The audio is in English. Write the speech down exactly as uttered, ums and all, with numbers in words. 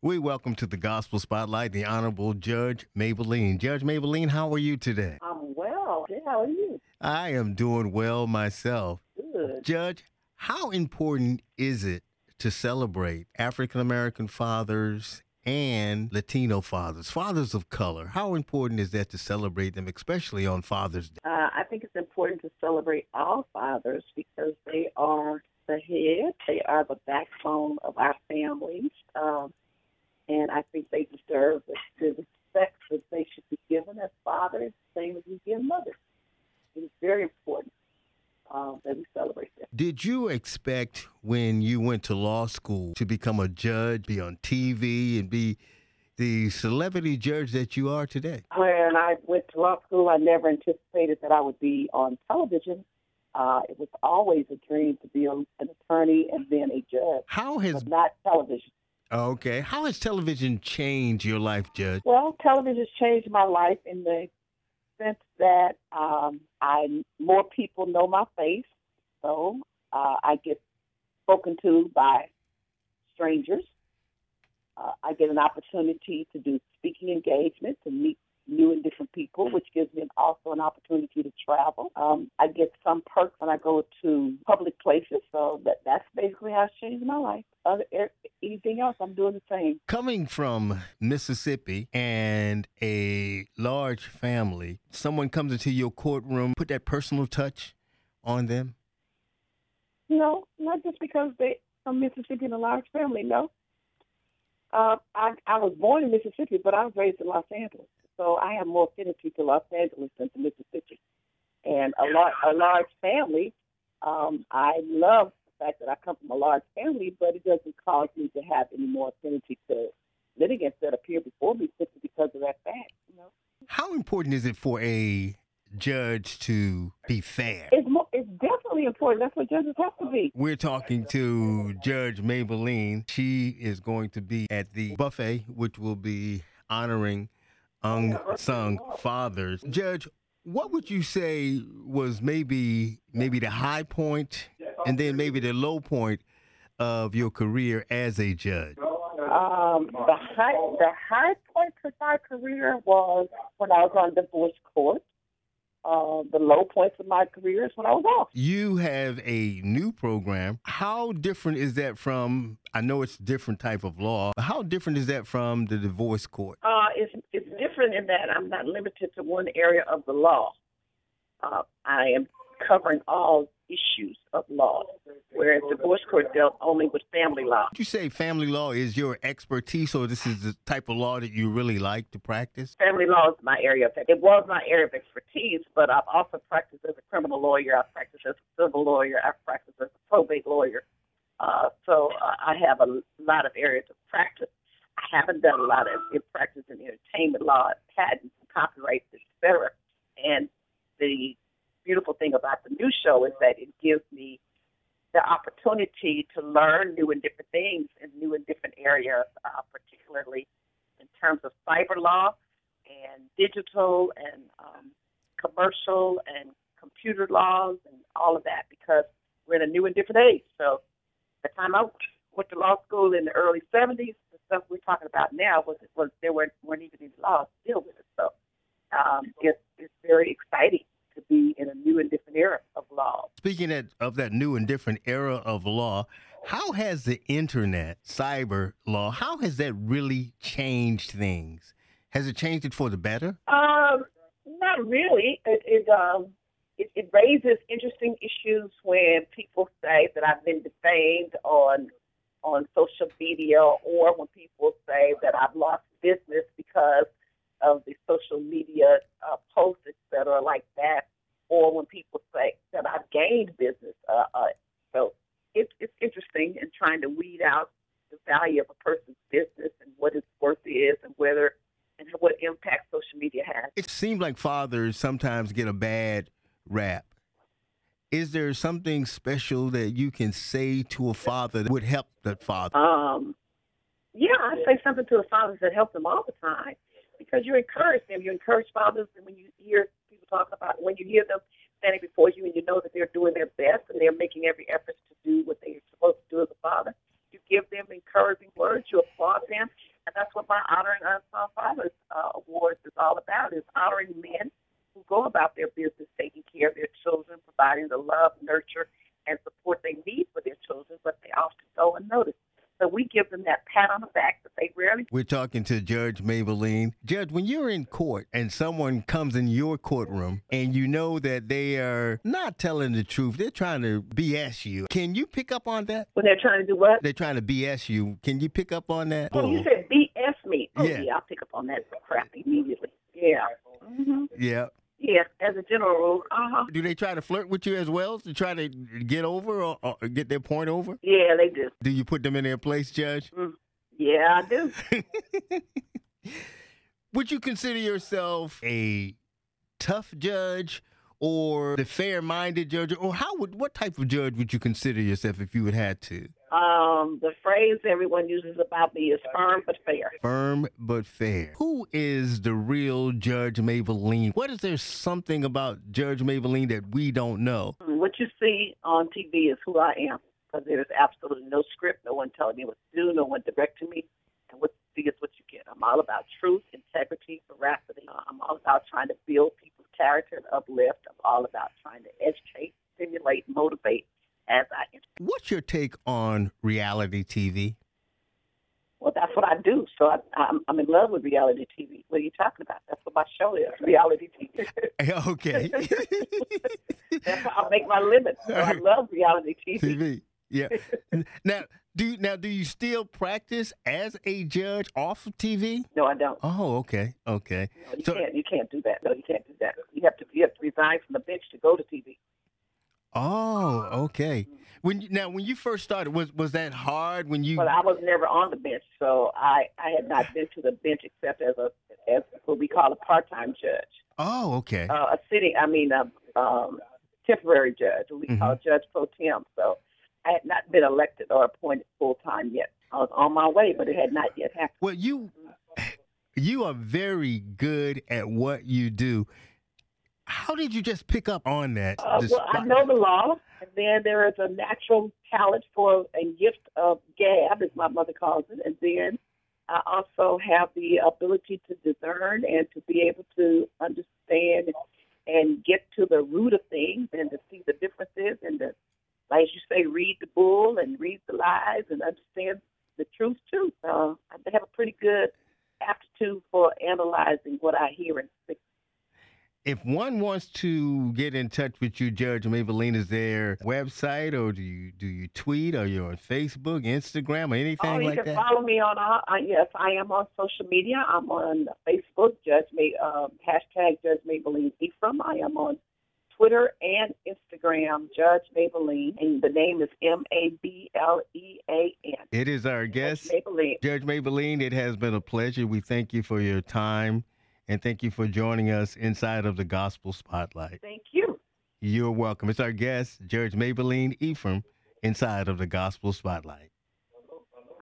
We welcome to the Gospel Spotlight the Honorable Judge Maybelline. Judge Maybelline, how are you today? I'm well. Hey, how are you? I am doing well myself. Good. Judge, how important is it to celebrate African American fathers and Latino fathers, fathers of color? How important is that to celebrate them, especially on Father's Day? Uh, I think it's important to celebrate all fathers because they are the head. They are the backbone of our families. Um, and I think they deserve the, the respect that they should be given as fathers, same as we give mothers. It's very important um, that we celebrate them. Did you expect when you went to law school to become a judge, be on T V, and be the celebrity judge that you are today? When I went to law school, I never anticipated that I would be on television. Uh, it was always a dream to be a, an attorney and then a judge, How has but not television. okay? How has television changed your life, Judge? Well, television has changed my life in the sense that um, I more people know my face, so uh, I get spoken to by strangers. Uh, I get an opportunity to do speaking engagements and meet new and different people, which gives me also an opportunity to travel. Um, I get some perks when I go to public places, so that, that's basically how it's changed my life. Other anything else, I'm doing the same. Coming from Mississippi and a large family, someone comes into your courtroom, put that personal touch on them? No, not just because they from Mississippi and a large family. No, uh, I I was born in Mississippi, but I was raised in Los Angeles, so I have more affinity to Los Angeles than to Mississippi. And a large a large family. Um, I love the fact that I come from a large family, but it doesn't cause me to have any more affinity to litigants that appear before me simply because of that fact. You know, How important is it for a judge to be fair? it's more, it's definitely important. That's what judges have to be. We're talking to Judge Maybelline. She is going to be at the buffet, which will be honoring unsung fathers. Judge, what would you say was maybe maybe the high point and then maybe the low point of your career as a judge? Um, the high the high point of my career was when I was on divorce court. Uh, the low points of my career is when I was off. You have a new program. How different is that from, I know it's a different type of law, but how different is that from the divorce court? Uh, it's it's different in that I'm not limited to one area of the law. Uh, I am covering all issues of law, whereas divorce court dealt only with family law. Would you say family law is your expertise, or this is the type of law that you really like to practice? Family law is my area of it was my area of expertise, but I've also practiced as a criminal lawyer. I've practiced as a civil lawyer. I've practiced as a probate lawyer. Uh, so uh, I have a lot of areas of practice. I haven't done a lot of in practice in entertainment law, patents, copyrights, et cetera. And the beautiful thing about the new show is that it gives me the opportunity to learn new and different things in new and different areas, uh, particularly in terms of cyber law and digital and um, commercial and computer laws and all of that, because we're in a new and different age. So the time I went to law school in the early seventies, the stuff we're talking about now was, was there weren't, weren't even any laws to deal with it. So um, it's, it's very exciting to be in a new and different era of law. Speaking of, of that new and different era of law, how has the internet, cyber law, how has that really changed things? Has it changed it for the better? Um, not really. It it, um, it it raises interesting issues when people say that I've been defamed on on social media, or when people say that I've lost business because of the social media uh, posts, et cetera, like that, or when people say that I've gained business. Uh, uh, so it's it's interesting in trying to weed out the value of a person's business and what its worth is, and whether and what impact social media has. It seems like fathers sometimes get a bad rap. Is there something special that you can say to a father that would help that father? Um, yeah, I say something to the fathers that help them all the time, because you encourage them. You encourage fathers, and when you hear people talk about, when you hear them standing before you and you know that they're doing their best and they're making every effort to do what they're supposed to do as a father, you give them encouraging words, you applaud them, pat on the back, but they rarely. We're talking to Judge Maybelline. Judge, when you're in court and someone comes in your courtroom and you know that they are not telling the truth, they're trying to B S you, can you pick up on that? When they're trying to do what? They're trying to B S you. Can you pick up on that? Oh, you said B S me. Oh, Yeah. yeah, I'll pick up on that crap immediately. Yeah. Mm-hmm. Yeah. Yeah, as a general rule. Uh-huh. Do they try to flirt with you as well to try to get over or, or get their point over? Yeah, they do. Do you put them in their place, Judge? Mm. Yeah, I do. Would you consider yourself a tough judge or the fair-minded judge? Or how would what type of judge would you consider yourself if you would had to? Um, the phrase everyone uses about me is firm but fair. Firm but fair. Who is the real Judge Maybelline? What is there something about Judge Maybelline that we don't know? What you see on T V is who I am, because there is absolutely no script, no one telling me what to do, no one directing me, and what you see is what you get. I'm all about truth, integrity, veracity. Uh, I'm all about trying to build people's character and uplift. I'm all about trying to educate, stimulate, motivate as I enter. What's your take on reality T V? Well, that's what I do. So I, I'm, I'm in love with reality T V. What are you talking about? That's what my show is, reality T V. Okay. That's how I make my living. So I love reality T V. T V. Yeah. Now, do now do you still practice as a judge off of T V? No, I don't. Oh, okay, okay. No, you So- can't. You can't do that. No, you can't do that. You have to. You have to resign from the bench to go to T V. Oh, okay. When you, now, when you first started, was was that hard? When you But I was never on the bench, so I, I had not been to the bench except as a as what we call a part-time judge, oh, okay. uh, a sitting. I mean, a um, temporary judge, what we Mhm. call judge pro tem. So I had not been elected or appointed full-time yet. I was on my way, but it had not yet happened. Well, you you are very good at what you do. How did you just pick up on that? Uh, The well, I spot- know the law, and then there is a natural talent for a gift of gab, as my mother calls it, and then I also have the ability to discern and to be able to understand and get to the root of things and to see the differences and to, like you say, read the bull and read the lies and understand the truth too. Uh, I have a pretty good aptitude for analyzing what I hear and see. If one wants to get in touch with you, Judge Maybelline, is there a website or do you do you tweet or you're on Facebook, Instagram, or anything Oh, you like can that? follow me on all. Uh, yes, I am on social media. I'm on Facebook, Judge May, um, hashtag Judge Maybelline Ephraim. I am on Twitter and Instagram, Judge Maybelline, and the name is M A B L E A N. It is our guest, Judge Maybelline. Judge Maybelline. It has been a pleasure. We thank you for your time and thank you for joining us inside of the Gospel Spotlight. Thank you. You're welcome. It's our guest, Judge Maybelline Ephraim, inside of the Gospel Spotlight.